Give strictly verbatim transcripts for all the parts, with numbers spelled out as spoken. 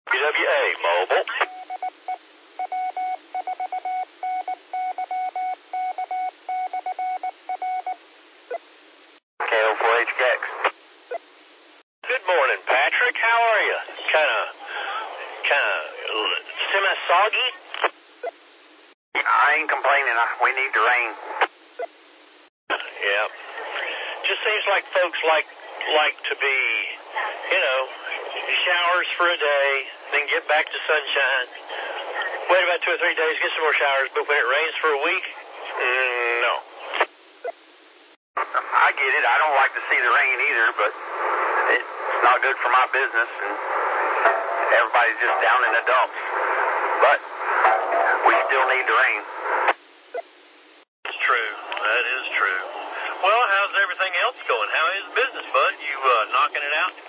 W A Mobile. K O four H K X. Good morning, Patrick. How are you? Kind of, kind of semi-soggy? I ain't complaining. We need the rain. Yeah. Just seems like folks like like to be, you know, showers for a day, then get back to sunshine. Wait about two or three days, get some more showers, but when it rains for a week, mm, no. I get it. I don't like to see the rain either, but it's not good for my business, and everybody's just down in the dumps. But we still need the rain. It's true. That is true. Well, how's everything else going? How is business, bud? You uh, knocking it out?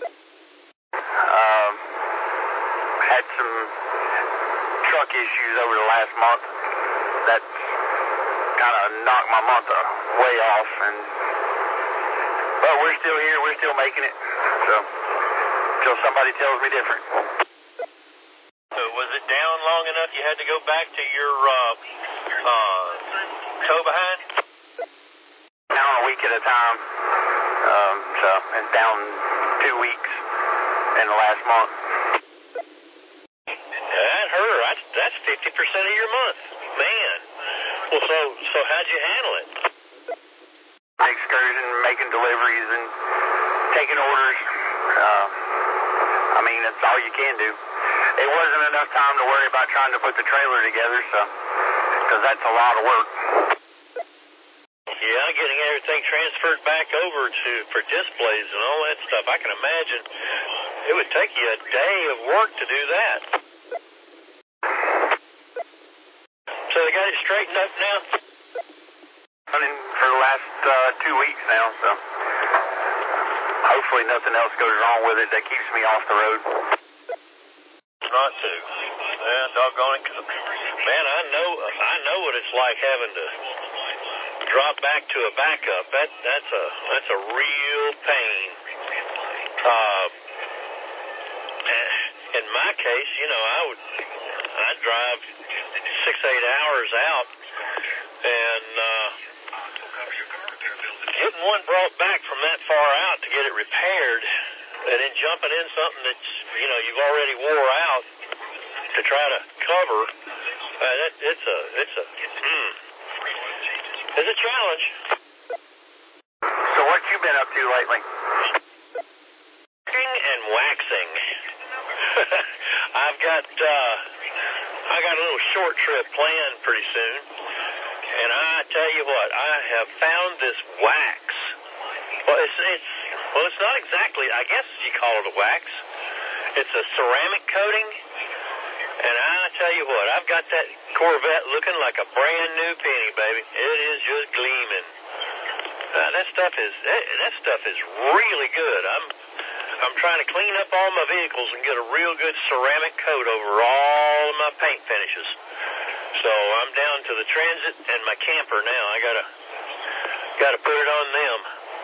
Um, had some truck issues over the last month. That kind of knocked my month way off, and but we're still here. We're still making it. So until somebody tells me different. So was it down long enough you had to go back to your uh, uh, tow behind? Down a week at a time. Um, so it's down two weeks in the last month. That hurt. That's, that's fifty percent of your month. Man. Well, so, so how'd you handle it? Excursion, making deliveries, and taking orders. Uh, I mean, that's all you can do. It wasn't enough time to worry about trying to put the trailer together, so, because that's a lot of work. Yeah, getting everything transferred back over to for displays and all that stuff. I can imagine it would take you a day of work to do that. So they got it straightened up now? Running for the last uh, two weeks now, so hopefully nothing else goes wrong with it that keeps me off the road. Not to. Yeah, doggone it. Man, I know, I know what it's like having to drop back to a backup. That that's a that's a real pain. Uh, in my case, you know, I would I'd drive six eight hours out, and uh, getting one brought back from that far out to get it repaired, and then jumping in something that's, you know, you've already wore out to try to cover. Uh, that, it's a it's a mm, it's a challenge. So what you been up to lately? Waxing and waxing. I've got uh, I got a little short trip planned pretty soon, and I tell you what, I have found this wax. Well, it's it's well, it's not exactly. I guess you call it a wax. It's a ceramic coating, and I tell you what, I've got that Corvette looking like a brand new penny, baby. It is just gleaming. Uh, that stuff is that, that stuff is really good. I'm I'm trying to clean up all my vehicles and get a real good ceramic coat over all of my paint finishes. So I'm down to the Transit and my camper now. I gotta gotta put it on them.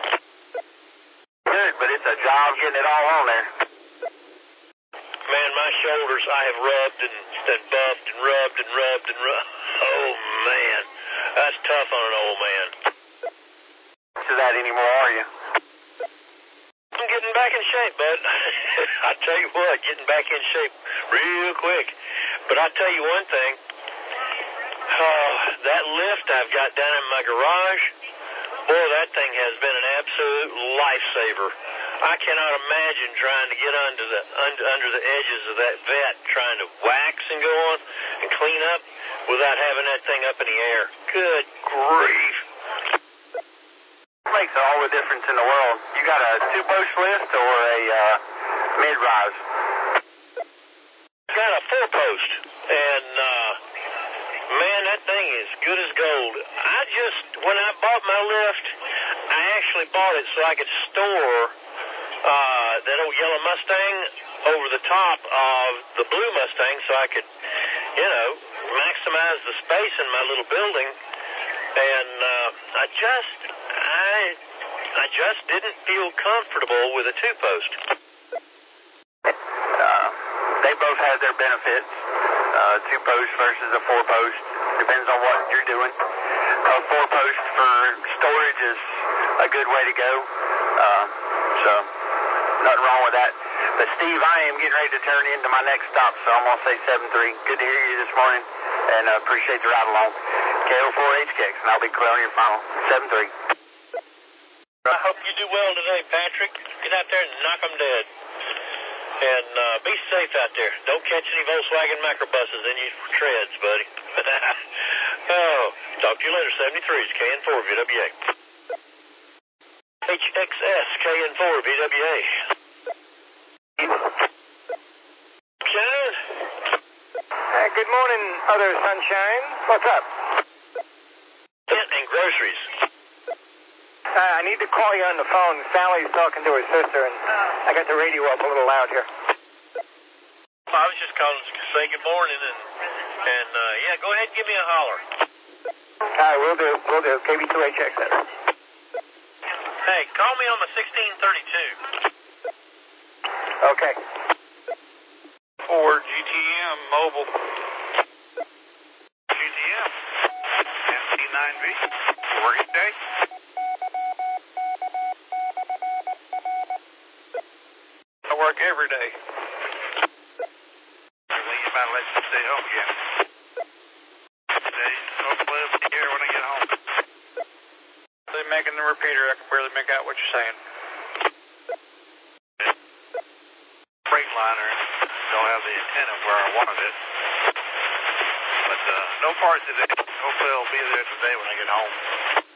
Good, but it's a job getting it all on there. Man, my shoulders I have rubbed and, and buffed and rubbed and rubbed and rubbed. Oh man, that's tough on an old man. To that anymore, are you? I'm getting back in shape, bud. I tell you what, getting back in shape real quick. But I tell you one thing, uh, that lift I've got down in my garage, boy, that thing has been an absolute lifesaver. I cannot imagine trying to get under the under, under the edges of that vet, trying to wax and go on and clean up without having that thing up in the air. Good grief. Makes all the difference in the world. You got a two-post lift or a uh, mid-rise? Got a four-post, and uh, man, that thing is good as gold. I just, when I bought my lift, I actually bought it so I could store uh, that old yellow Mustang over the top of the blue Mustang, so I could, you know, maximize the space in my little building. And uh, I just, I, I just didn't feel comfortable with a two-post. Uh, they they both have their benefits. Uh, two post versus a four post. Depends on what you're doing. A four post for storage is a good way to go. Uh, so, nothing wrong with that. But Steve, I am getting ready to turn into my next stop, so I'm going to say seven three. Good to hear you this morning, and uh, appreciate the ride along. K O four H K X, and I'll be clear on your final. seven three. I hope you do well today, Patrick. Get out there and knock them dead. And uh, be safe out there. Don't catch any Volkswagen microbuses in your treads, buddy. Oh, talk to you later. seventy-three is K N four V W A. H X S K N four V W A. Sunshine? Uh, good morning, other sunshine. What's up? Tent and groceries. Uh, I need to call you on the phone. Sally's talking to her sister, and I got the radio up a little loud here. Well, I was just calling to say good morning, and, and uh, yeah, go ahead and give me a holler. All right, we'll do. We'll do. K B two H X S. Hey, call me on the sixteen thirty-two. Okay. Ford G T M Mobile. G T M. M C nine V. Working day. I work every day. Well, you might let you stay home again. Today, hopefully I'll be here when I get home. They're making the repeater. I can barely make out what you're saying. Freightliner don't have the antenna where I wanted it. But uh, no part today. Hopefully I'll be there today when I get home.